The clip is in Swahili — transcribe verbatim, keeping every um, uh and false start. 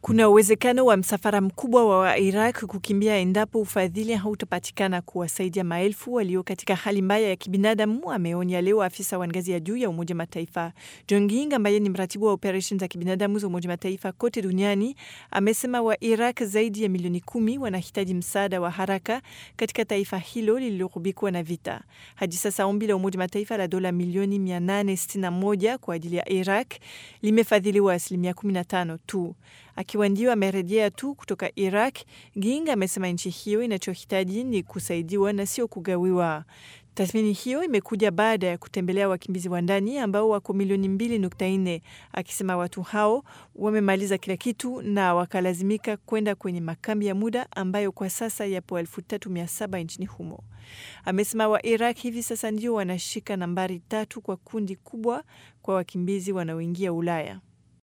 Kuna uwezekano wa msafara mkubwa wa Iraq kukimbia endapo ufadhili hautapatikana kuwasaidia maelfu walio katika hali mbaya ya kibinadamu, ameonya leo afisa wa ngazi ya juu ya Umoja Mataifa. John Ging, ambaye ni mratibu wa operesheni za kibinadamu za Umoja Mataifa kote duniani, amesema wa Iraq zaidi ya milioni kumi wanahitaji msaada wa haraka katika taifa hilo lililogubikwa na vita. Hadi sasa ombi la Umoja Mataifa la dola milioni mia nane sitini na moja kwa ajili ya Iraq limefadhiliwa asilimia kumi na tano tu. Akiwa ndio amerejea tu kutoka Iraq, Ging amesema nchi hiyo inachohitaji ni kusaidiwa na sio kugawiwa. Tathmini hiyo imekuja baada ya kutembelea wakimbizi wa ndani ambao wako milioni mbili nukta nne, akisema watu hao wamemaliza kila kitu na wakalazimika kwenda kwenye makambi ya muda ambayo kwa sasa yapo elfu tatu mia saba nchini humo. Amesema wa Iraq hivi sasa ndio wanashika nambari tatu kwa kundi kubwa kwa wakimbizi wanaoingia Ulaya.